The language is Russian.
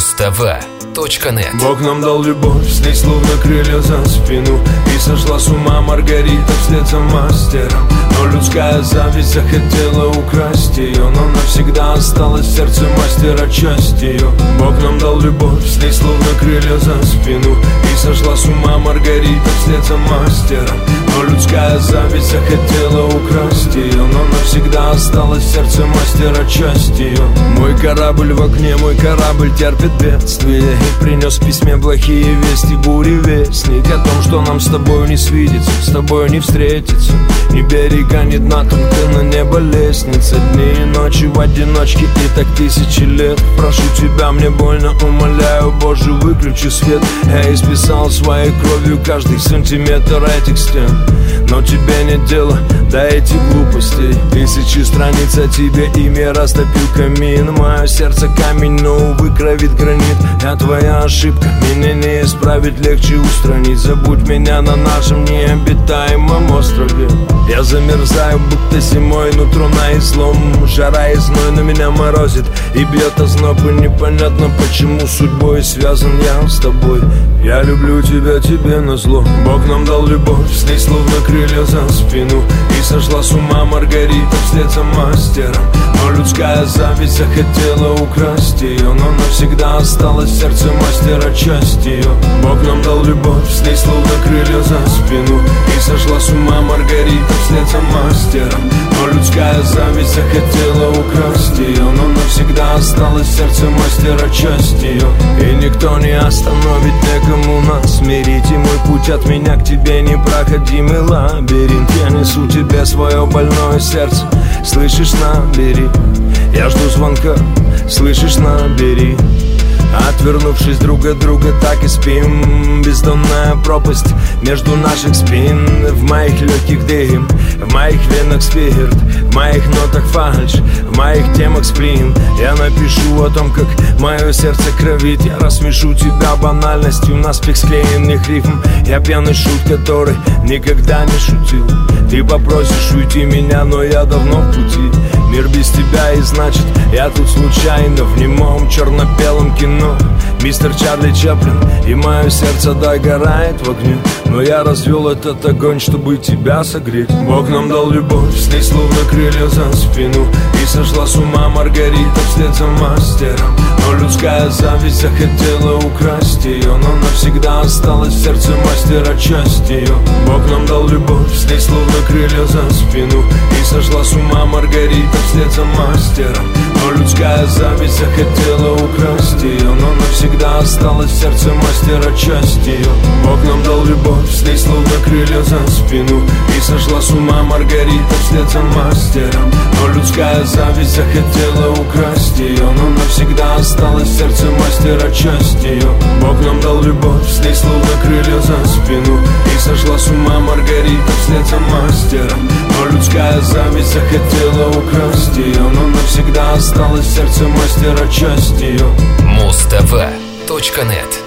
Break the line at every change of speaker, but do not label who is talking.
Muz-TV.net.
Бог нам дал любовь, с ней словно крылья за спину. И сошла с ума Маргарита вслед за мастером. Но людская зависть захотела украсть ее, но навсегда осталась в сердце мастера часть ее. Бог нам дал любовь, с ней словно крылья за спину. И сошла с ума Маргарита вслед за мастером. Но людская зависть захотела украсть ее, но навсегда осталась в сердце мастера часть ее. Мой корабль в окне, мой корабль терпит бедствие и принес в письме плохие вести, буревестник о том, что нам с тобой не свидеться, с тобой не встретиться. Ни берега, ни дна, только на небо лестница. Дни и ночи в одиночке, и так тысячи лет. Прошу тебя, мне больно, умоляю, Боже, выключи свет. Я исписал своей кровью каждый сантиметр этих стен, но тебе нет дела до этих глупостей. Тысячи страниц о тебе, имя растопил камин. Мое сердце камень, но, увы, кровит гранит. Я твоя ошибка, меня не исправить, легче устранить. Забудь меня на нашем необитаемом острове. Я замерзаю, будто зимой, нутро на излом. Жара и зной на меня морозит и бьет озноб. И непонятно, почему судьбой связан я с тобой. Я люблю тебя, тебе назло. Бог нам дал любовь, с ней словно крылья за спину. И сошла с ума Маргарита вслед за мастером. Но людская зависть захотела украсть ее, но навсегда осталась в сердце мастера часть ее. Бог нам дал любовь, с ней словно крылья за спину. И сошла с ума Маргарита вслед за мастером. Но людская зависть захотела украсть ее, но навсегда осталась в сердце мастера часть ее. И никто не остановит, некому нас смирить. И мой путь от меня к тебе непроходимый лабиринт. Я несу тебе свое больное сердце, слышишь, набери. Я жду звонка, слышишь, набери. Отвернувшись друг от друга, так и спим. Бездонная пропасть между наших спин. В моих легких дым, в моих венах спирт, в моих нотах фальшь, в моих темах сплин. Я напишу о том, как мое сердце кровит. Я рассмешу тебя банальностью наспех склеенных рифм. Я пьяный шут, который никогда не шутил. Ты попросишь уйти меня, но я давно в пути. Мир без тебя, и значит я тут случайно в немом черно-белом кино. Мистер Чарли Чаплин, и мое сердце догорает в огне. Но я развел этот огонь, чтобы тебя согреть. Бог нам дал любовь, с ней словно крылья за спину. И сошла с ума Маргарита вслед за мастером. Но людская зависть захотела украсть ее, но навсегда осталась в сердце мастера часть ее. Бог нам дал любовь, с ней словно крылья за спину. И сошла с ума Маргарита вслед за мастером. Но людская зависть захотела украсть ее, но навсегда осталась в сердце мастера часть ее. Бог нам дал любовь, с ней словно крылья за спину. И сошла с ума Маргарита вслед за мастером. Но людская зависть захотела украсть ее, но навсегда осталась в сердце мастера часть ее. Бог нам дал любовь, с ней словно крылья за спину. И сошла с ума Маргарита вслед за мастером. Но людская зависть захотела украсть ее, но навсегда осталась в сердце мастера часть ее.
Muz-TV.net.